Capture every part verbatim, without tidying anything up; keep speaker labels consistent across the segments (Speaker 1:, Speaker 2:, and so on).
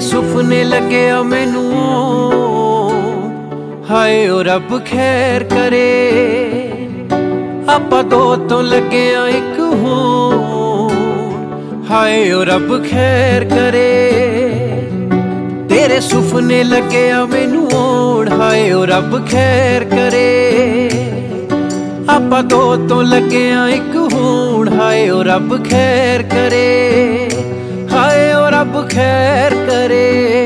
Speaker 1: ਸੁਪਨੇ ਲੱਗਿਆ ਮੈਨੂੰ ਹਾਏ ਓ ਰੱਬ ਖੈਰ ਕਰੇ। ਆਪਾਂ ਦੋ ਤੋਂ ਲੱਗਿਆ ਇੱਕ ਹੋਣ ਹਾਏ ਓ ਰੱਬ ਖੈਰ ਕਰੇ। ਤੇਰੇ ਸੁਪਨੇ ਲੱਗਿਆ ਮੈਨੂੰ ਹੋਣ ਹਾਏ ਓ ਰੱਬ ਖੈਰ ਕਰੇ। ਆਪਾਂ ਦੋ ਤੋਂ ਲੱਗਿਆ ਇੱਕ ਹੋਣ ਹਾਏ ਓ ਰੱਬ ਖੈਰ ਕਰੇ। ਹਾਏ ਓ ਰੱਬ ਖੈਰ ਕਰੇ।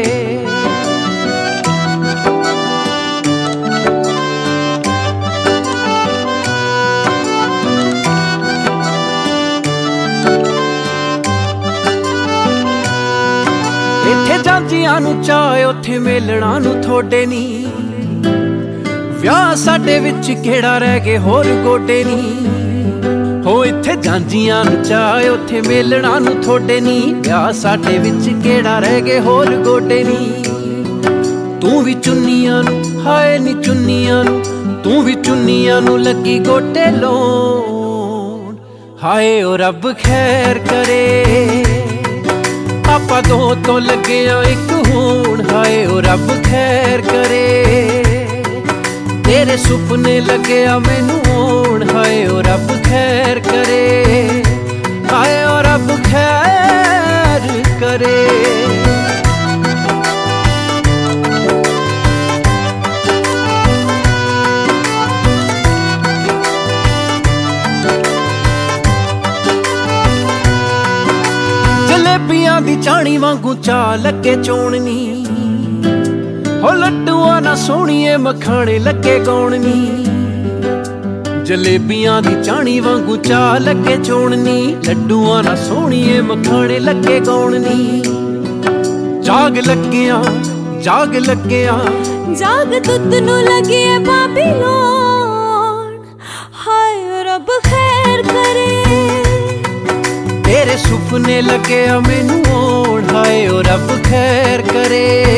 Speaker 1: ਇੱਥੇ ਜਾਂਦੀਆਂ ਨੂੰ ਚਾਹ ਉੱਥੇ ਮੇਲਣਾ ਨੂੰ ਥੋੜੇ ਨੀ। ਵਿਆਹ ਸਾਡੇ ਵਿੱਚ ਕਿਹੜਾ ਰਹਿ ਗਏ ਹੋਰ ਗੋਡੇ ਨੀ। ਹੋ ਇੱਥੇ ਜਾਂਦੀਆਂ ਨੂੰ ਚਾਹ ਉੱਥੇ ਮੇਲਣਾ ਨੂੰ ਥੋੜੇ ਨੀ। ਵਿਆਹ ਸਾਡੇ ਵਿੱਚ ਕਿਹੜਾ ਰਹਿ ਗਏ ਹੋਰ ਗੋਡੇ ਨੀ। ਤੂੰ ਵੀ ਚੁੰਨੀਆਂ ਨੂੰ ਹਾਏ ਨੀ ਚੁੰਨੀਆਂ ਨੂੰ ਤੂੰ ਵੀ ਚੁੰਨੀਆਂ ਨੂੰ ਲੱਗੀ ਗੋਟੇ ਲਾਉਣ ਹਾਏ ਓ ਰੱਬ ਖੈਰ ਕਰੇ। ਆਪਾਂ ਦੋ ਤੋਂ ਲੱਗਿਆ ਇੱਕ ਹੋਣ ਹਾਏ ਓ ਰੱਬ ਖੈਰ ਕਰੇ। ਤੇਰੇ ਸੁਪਨੇ ਲੱਗਿਆ ਮੈਨੂੰ ਹੋਣ ਹਾਏ ਓ ਰੱਬ ਖੈਰ ਕਰੇ। ਹਾਏ ਓ ਰੱਬ ਖੈਰ ਕਰੇ। ਜਲੇਬੀਆਂ ਦੀ ਚਾਣੀ ਵਾਂਗੂ ਚਾਹ ਲੱਗੇ ਚੋਣਨੀ। ਹੋ ਲੱਡੂਆਂ ਨਾ ਸੋਹਣੀਏ ਮਖਾਣੇ ਲੱਗੇ ਗਾਉਣਨੀ। ਜਲੇਬੀਆਂ ਦੀ ਚਾਣੀ ਵਾਂਗੂ ਚਾਹ ਲੱਗੇ ਚੋਣਨੀ। ਲੱਡੂਆਂ ਨਾ ਸੋਹਣੀਏ ਮਖਾਣੇ ਲੱਗੇ ਗਾਉਣਨੀ। ਜਾਗ ਲੱਗਿਆ ਜਾਗ ਲੱਗਿਆ
Speaker 2: ਜਾਗ ਦੁੱਧ ਨੂੰ ਲੱਗੇ ਬਾਬੀ ਲੋਣ ਹਾਏ ਰੱਬ ਖੈਰ ਕਰੇ।
Speaker 1: ਤੇਰੇ ਸੁਪਨੇ ਲੱਗਿਆ ਮੈਨੂੰ ਹੋਣ ਹਾਏ ਓ ਰੱਬ ਖੈਰ ਕਰੇ।